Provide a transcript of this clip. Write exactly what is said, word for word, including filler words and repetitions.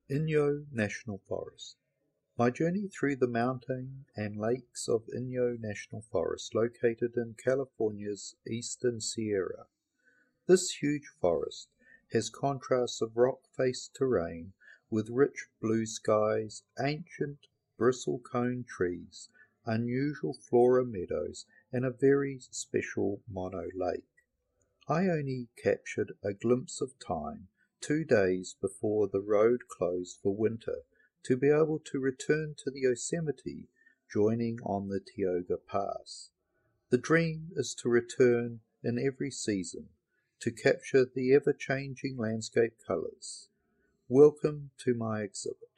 Inyo National Forest. My journey through the mountain and lakes of Inyo National Forest, located in California's Eastern Sierra. This huge forest has contrasts of rock-faced terrain with rich blue skies, ancient bristlecone trees, unusual flora meadows, and a very special mono lake. I only captured a glimpse of time two days before the road closed for winter to be able to return to the Yosemite, joining on the Tioga Pass. The dream is to return in every season to capture the ever-changing landscape colors. Welcome to my exhibit.